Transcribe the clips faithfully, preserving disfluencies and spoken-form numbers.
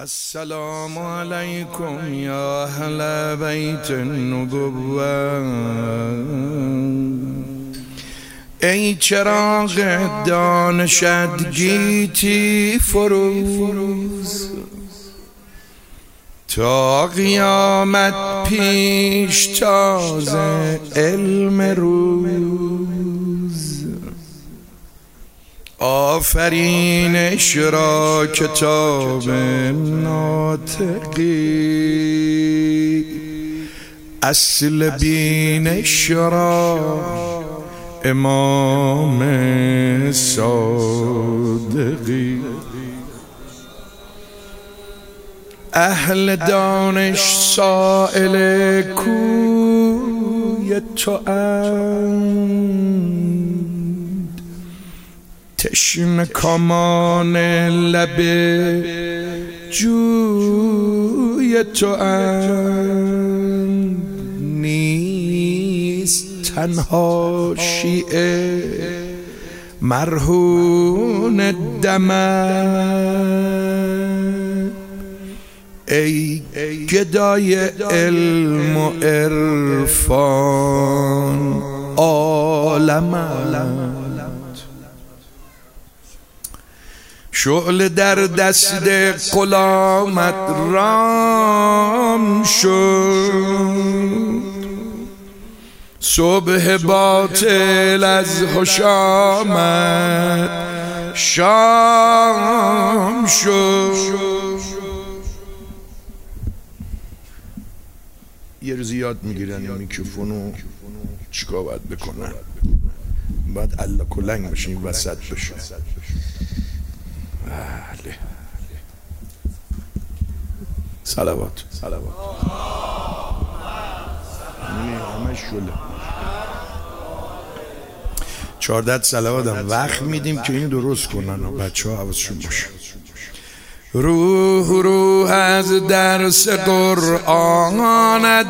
السلام علیکم یا اهل بیت النبوة. ای چراغ دانشت گیتی فروز، تا قیامت پیش تازه علم روز. آفرینش را کتاب ناطقی، اصل بینش را امام صادقی. اهل دانش سائل کوی تو اند، تشنه کامان لب جوی تو اند. نیست تنها شیعه مرهون دمم، ای گدای علم و عرفان عالمت. شعله در دست غلامت رام شد، صبح باطل از حشامت شام شد. یه روزی یاد میگیرن این میکروفونو چیکار باید بکنن، باید الله کلنگ بشه این وسط بشه. بله صلوات صلوات همه شله چهارده صلوات هم وقت میدیم که اینو درست کنن و بچه ها حواسشون باشه. روح روح از درس قرآنت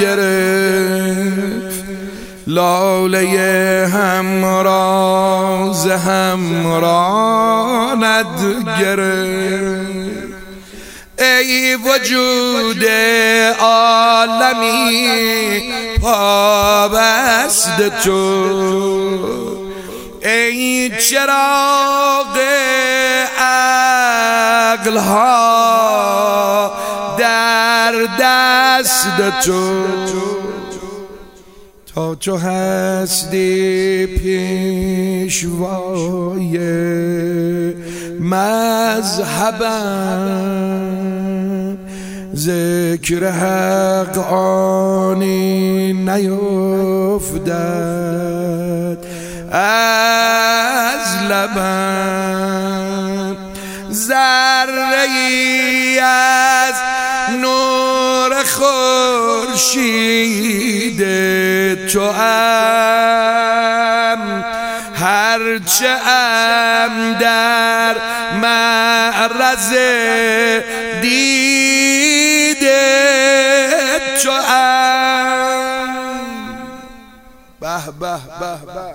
گرفت، لاله همراز همرانت گرفت. ای وجود عالمی پابست تو، ای چراغ عقل ها در دست تو. تا تو هستی پیشوای مذهبم، ذکر حق آنی نیفتد از لبم. ذره ای از نور خورشید تو ام، هرچه ام در معرض دید تو ام. به به به به.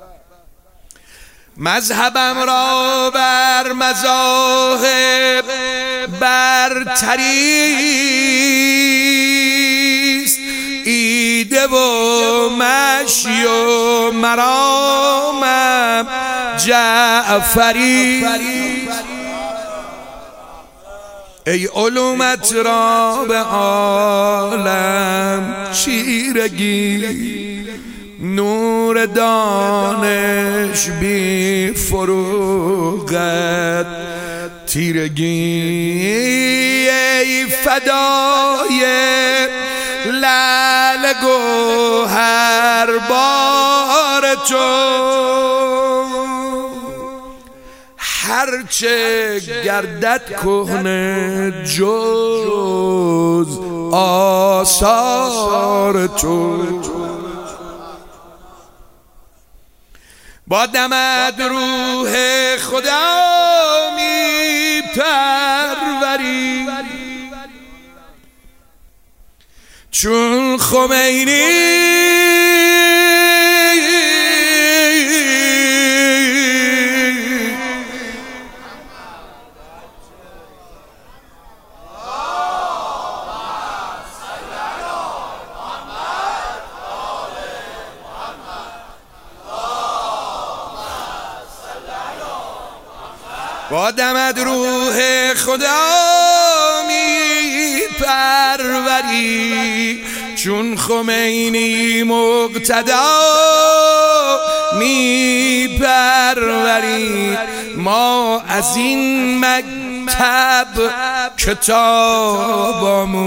مذهبم را بر مذاهب برتریست، ایده و مشی و مرامم جعفری. ای علومت را به عالم چیرگی، نور دانش بی فروغت تیرگی. ای فدای لعل گوهر بار تو، هرچه گردد کهنه جز آثار تو. با دمت روح خدا می پروری، چون خمینی با دمد روح خدا می پروری، چون خمینی مقتدا می پروری. ما از این مکتب کتاب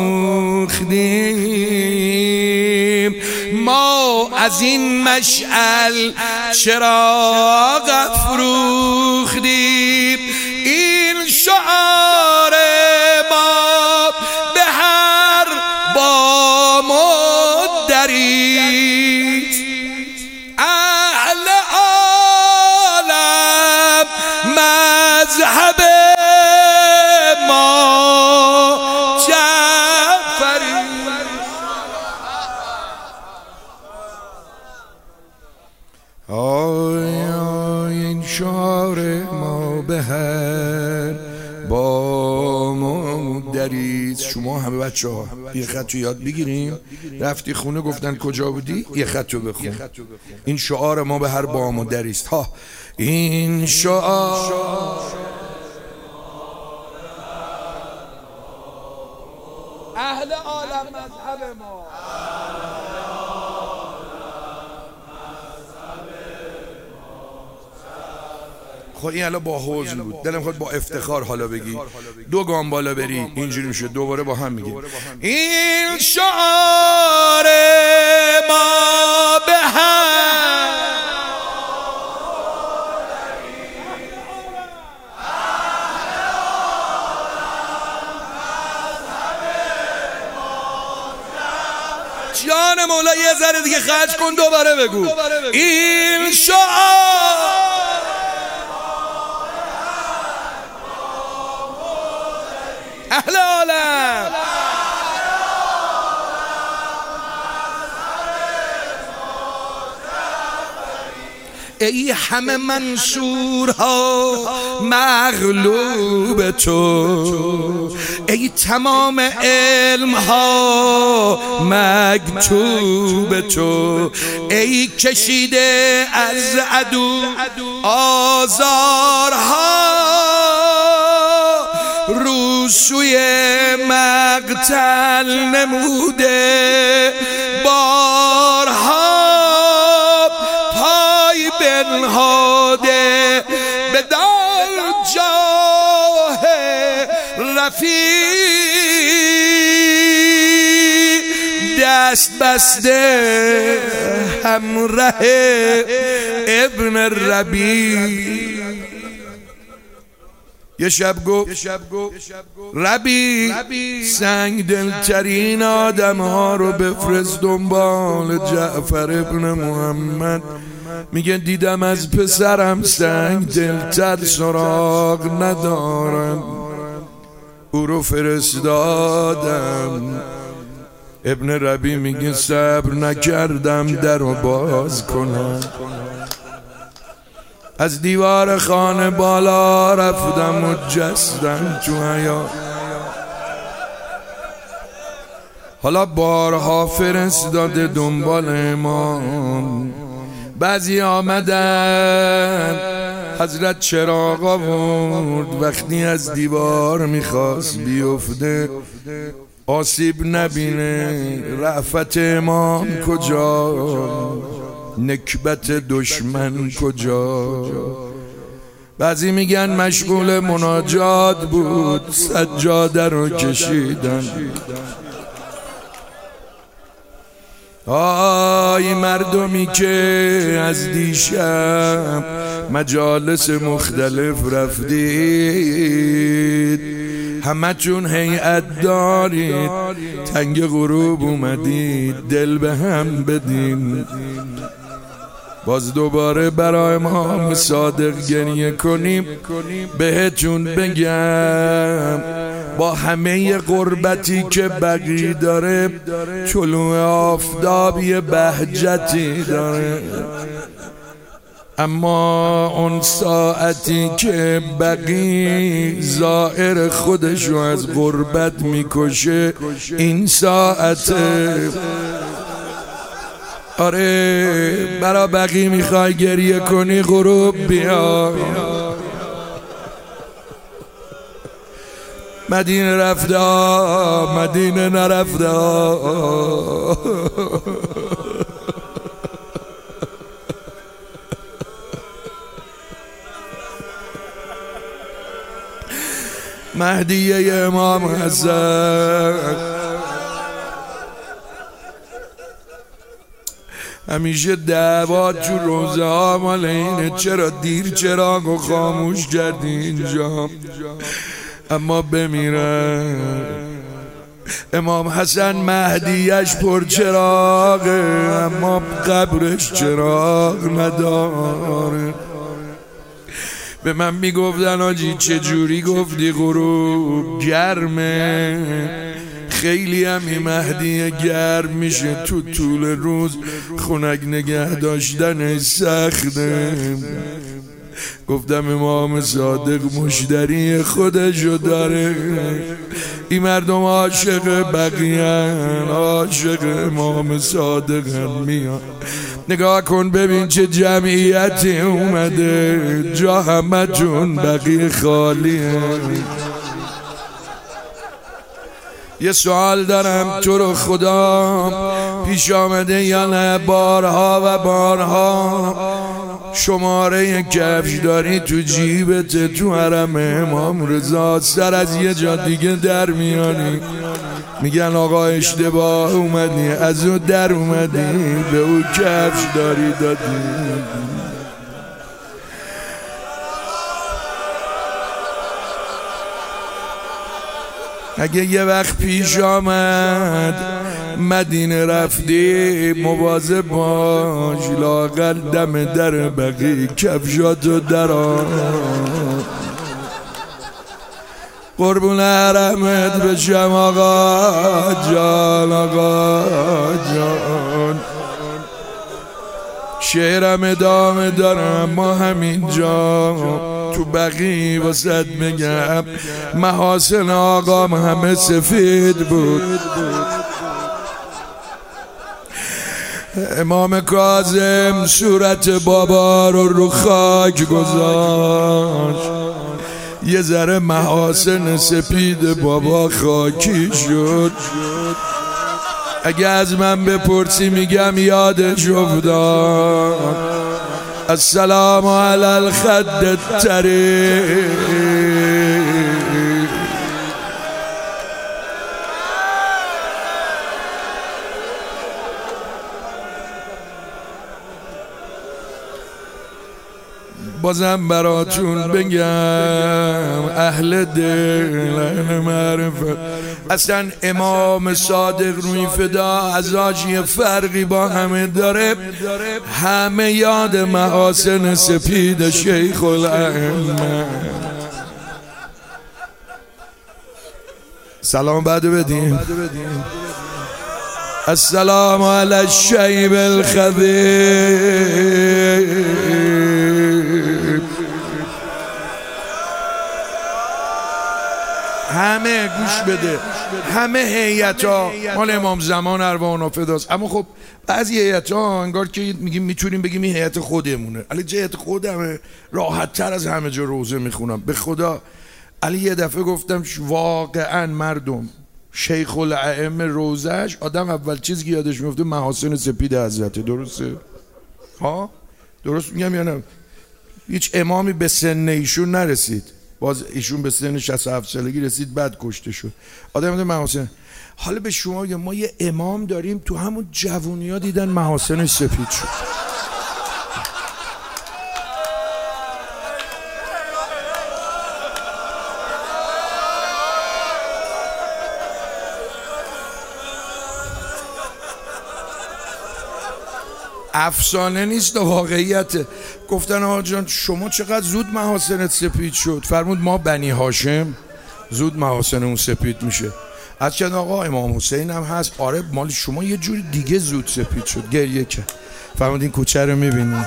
آموختیم، ما از این مشعل چراغ افروختیم. این شعار ما به هر بام و دریست، اهل عالم مذهب ما جعفری. آی آی این شعار ما به هر بام و دریست. شما همه بچه ها یه خط رو یاد بگیریم. رفتی خونه گفتن کجا بودی؟ یه خط رو بخون. این شعار ما به هر بام و دریست. ها این شعار اهل عالم مذهب ما. خب این الان با حوض بود، دلم خود با افتخار حالا بگی، دو گام بالا بری اینجوری میشه، دوباره با هم میگی این شعار ما به هم. جان مولا یه ذره دیگه خرج کن، دوباره بگو این شعار اهل عالم. ای همه منصورها مغلوب تو، ای تمام علمها مکتوب تو، ای کشیده از عدو آزارها رو سوی مقتل نموده بارها پای بنهاده به در جاه رفیع دست بسته همراه ابن ربیع. یه شب گفت ربی سنگ دلترین آدم ها رو بفرست دنبال جعفر ابن محمد. میگه دیدم از پسرم سنگ دلتر سراغ ندارم، او رو فرستادم. ابن ربی میگه صبر نکردم در رو باز کنم، از دیوار خانه بالا رفتم و جستم تو حیاط. حالا بارها فرستاده دنبال امام، بعضی آمدن حضرت چراغ آورد، وقتی از دیوار میخواست بیفته آسیب نبینه. رأفت امام کجا، نکبت دشمن کجا؟ بعضی میگن مشغول مناجات بود، سجاده رو کشیدن. آی مردمی که از دیشب مجالس مختلف رفتید، همه چون هیئت دارید، تنگ غروب اومدید، دل به هم بدین. باز دوباره برای امام صادق گریه کنیم. بهتون بگم با همه غربتی که بقی داره، طلوع آفتاب یه بهجتی داره، اما اون ساعتی که بقی زائر خودشو از غربت میکشه، این ساعته. آره برا بقی میخوای گریه کنی، غروب بیا. مدینه رفته مدینه نرفته مهدیه امام حسن همیشه دعوات تو روزه ها مال اینه چرا دیر چراغ و خاموش کردی اینجا، اما بمیره امام حسن مهدیش پر چراغه اما قبرش چراغ نداره. به من میگفتن آجی چجوری گفتی غروب گرمه، خیلی هم این مهدی گرم میشه تو طول روز خنک نگه داشتن سخته. گفتم امام صادق مشتری خودشو داره، این مردم عاشق بقیه‌ان، عاشق امام صادق هم میان. نگاه کن ببین چه جمعیتی اومده، جا همه جون بقیه خالیه. یه سوال دارم تو رو خدا، پیش آمده یا نه بارها و بارها شماره کفش داری تو جیبت تو حرم امام رضا، سر از یه جا دیگه در میانی، میگن آقا اشتباه اومدی، از او در اومدی به او کفش داری دادی. اگه یه وقت پیش آمد مدینه رفتی مواظب باش، لااقل دم در بقیه کفشاتو درآر. قربون حرمت بشم آقا جان آقا جان. شعرم ادامه دارم ما همینجا تو بقیه واسد بگم محاسن آقام همه سفید بود. امام کاظم صورت بابا رو رو خاک گذاشت، یه ذره محاسن سپید بابا خاکی شد. اگه از من بپرسی میگم یادش افتاد. السلام علی الخد الطریق. بازم براتون بگم اهل دل اهل معرفت، اصلا امام صادق روی فدا ازاش یه فرقی با همه داره، همه یاد محاسن سپید شیخ الائمه. سلام بعد بدیم. السلام علی الشیب الخبیب. همه گوش بده، همه هیئت ها مال امام زمان ارواح و فداست، اما خب بعضی هیئت ها انگار که میگیم میتونیم بگیم این هیئت خودمونه. علی هیئت خودمه، راحت تر از همه جا روزه میخونم به خدا. علی یه دفعه گفتم واقعا مردم شیخ الائمه روزش آدم اول چیزی که یادش میفته محاسن سپید حضرت، درسته؟ ها؟ درست میگم یا نه؟ هیچ امامی به سن ایشون نرسید، باز ایشون به سن شصت و هفت سالگی رسید بعد کشته شد. آدم میگه محاسن. حالا به شما بگم ما یه امام داریم تو همون جوونی‌ها دیدن محاسنش سپید شد. افسانه نیست، واقعیته. گفتن آقا جان شما چقدر زود محاسنت سپید شد؟ فرمود ما بنی هاشم زود محاسن اون سپید میشه. از چند آقا امام حسین هم هست، آره مال شما یه جور دیگه زود سپید شد. گریه کرد. فرمود این کوچه رو میبینی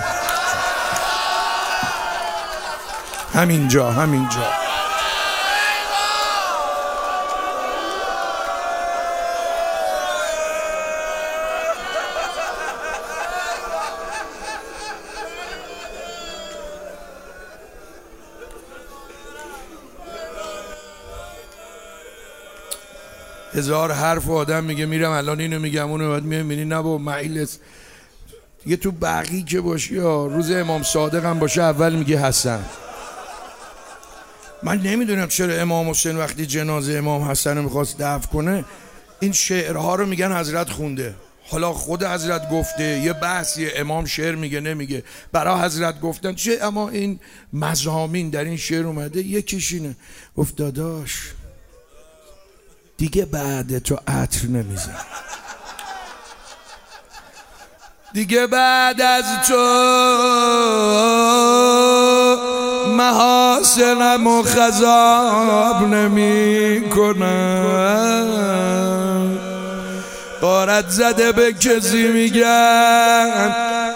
همینجا همینجا. هزار حرف آدم میگه میرم الان اینو میگم اونو، بعد میبینی نه با معیل دیگه. تو بقی که باشی یا روز امام صادق هم باشه اول میگه حسن. من نمیدونم چرا امام حسین وقتی جنازه امام حسن رو میخواست دفن کنه این شعرها رو میگن حضرت خونده. حالا خود حضرت گفته، یه بحثیه، امام شعر میگه نمیگه، برای حضرت گفتن چه، اما این مضامین در این شعر اومده. یکیش اینه، گفت داداش دیگه بعد تو عطر نمیزن، دیگه بعد از تو محاسنم و خضاب نمی کنم. غارت زده به کسی میگم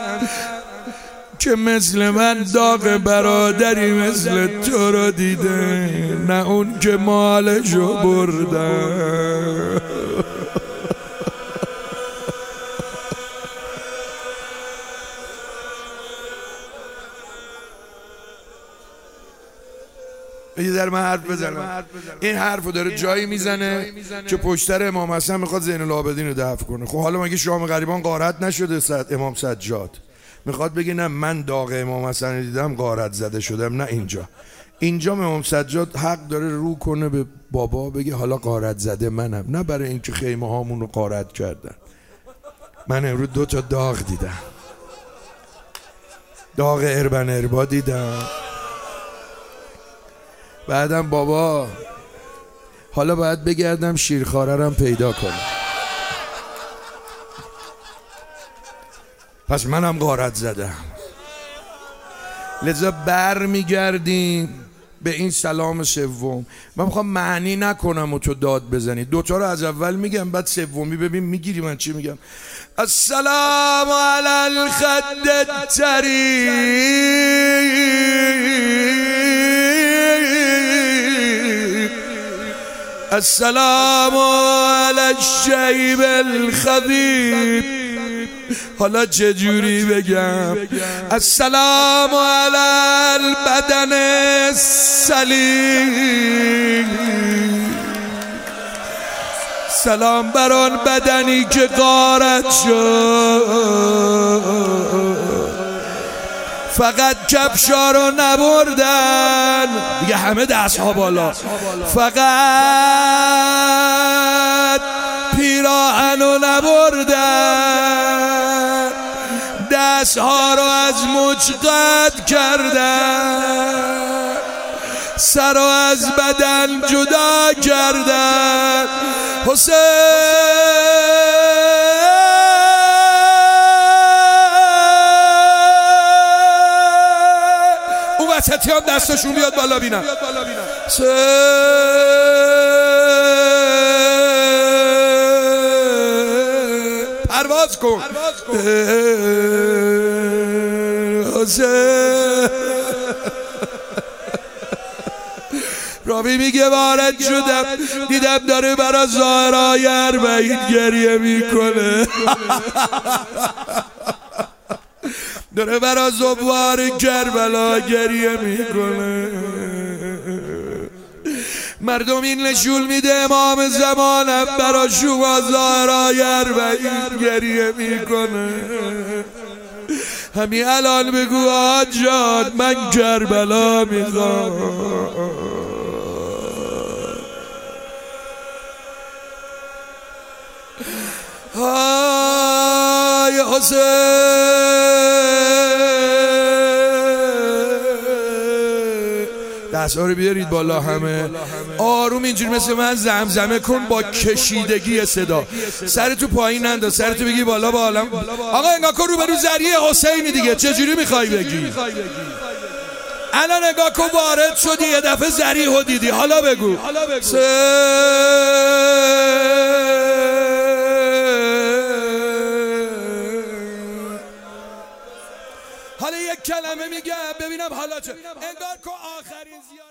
که مثل من داغ برادری مثل تو رو دیده، نه اون که مالشو بردن. یه در من حرف بزنم. این حرف رو داره جایی میزنه که پشتر امام حسن میخواد زین العابدین رو دفن کنه. خب حالا مگه شام غریبان غارت نشده صد امام سجاد؟ میخواد بگه نه من داغ امام حسن رو دیدم غارت زده شدم. نه اینجا اینجا امام سجاد حق داره رو کنه به بابا بگه حالا غارت زده منم، نه برای اینکه خیمه هامون رو غارت کردن. من امروز دو تا داغ دیدم، داغ اربن اربا دیدم. بعدم بابا حالا باید بگردم شیرخواره رم پیدا کنم، پس منم غارت زدم. لذا بر میگردیم به این سلام سوم. من میخوام معنی نکنم و تو داد بزنی. دوتا رو از اول میگم بعد سومی ببین میگیری من چی میگم. السلام علی الخد الطریق، السلام علی الشیب الخضیب. حالا چجوری بگم؟ السلام علی البدن السلیم، سلام بر آن بدنی که غارت شد. فقط کفشا رو نبردن دیگه، همه دستها بالا، فقط پیراهن رو نبردن، دستها رو از مچ قطع کردن، سر رو از بدن جدا کردن. حسین اون وسطی هم دستشون بیاد بالا بینم. پرواز کن حسین. راوی میگه وارد شدم دیدم داره برا زهرای اربعین گریه میکنه، داره برا زوار کربلا گریه میکنه. مردم این نشون میده امام زمانم برا شما زهرای اربعین گریه میکنه. همین الان بگو آجان من کربلا میخوام. های حسین دست‌ها رو بیارید بالا، همه آروم اینجوری مثل من زمزمه کن با کشیدگی صدا. سرتو پایین ننداز، سرتو بگی بالا با عالم. آقا انگاه کن رو برو ذریعه حسینی دیگه، چجوری میخوای بگی؟ الان نگاه کن وارد شدی یه دفعه ذریعه دیدی، حالا بگو. حالا یک کلمه میگم ببینم حالا چه. انگار که آخرین زیارت